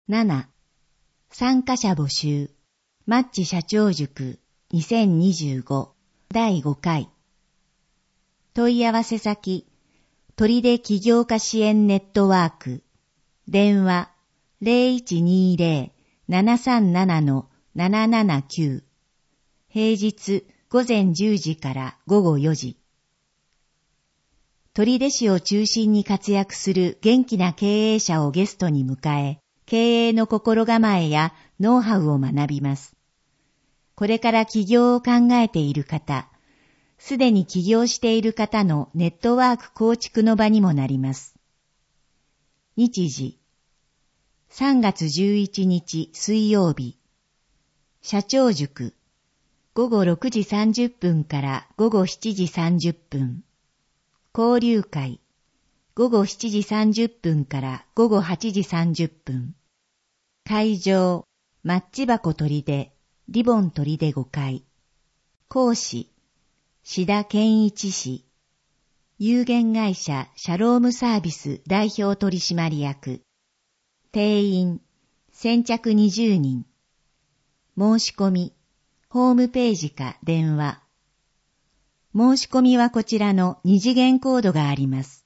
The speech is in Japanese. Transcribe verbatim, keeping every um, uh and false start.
なな、参加者募集、マッチ社長塾にせんにじゅうごだいごかい。問い合わせ先、取手起業家支援ネットワーク、電話 ゼロいちにゼロ ななさんなな ななななきゅう、平日午前じゅうじから午後よじ。取手市を中心に活躍する元気な経営者をゲストに迎え、経営の心構えやノウハウを学びます。これから起業を考えている方、すでに起業している方のネットワーク構築の場にもなります。日時、さんがつじゅういちにち水曜日、社長塾、ごごろくじさんじゅっぷんからごごしちじさんじゅっぷん、交流会、ごごしちじさんじゅっぷんからごごはちじさんじゅっぷん、会場、マッチ箱取手、リボン取手ごかい、講師、志田健一氏、有限会社シャロームサービス代表取締役、定員、先着にじゅうにん、申し込み、ホームページか電話。申し込みはこちらの二次元コードがあります。